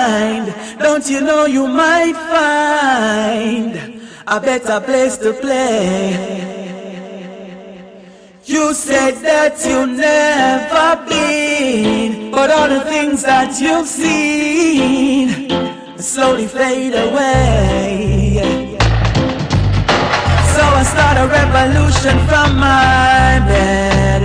mind. Don't you know you might find a better place to play? You said that you never been, but all the things that you've seen slowly fade away. So I start a revolution from my bed.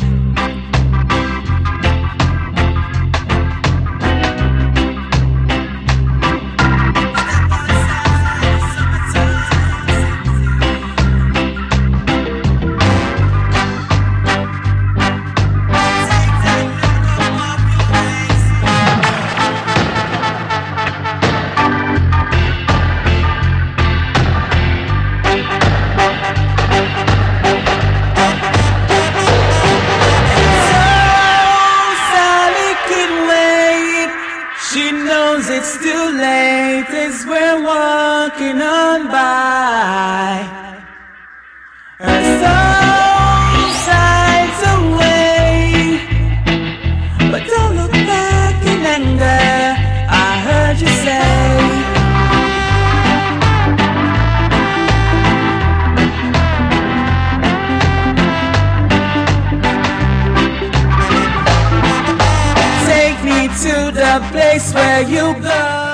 She knows it's too late as we're walking on by. Her soul sighs away, but don't look back in anger, I heard you say. Take me to the place where you go.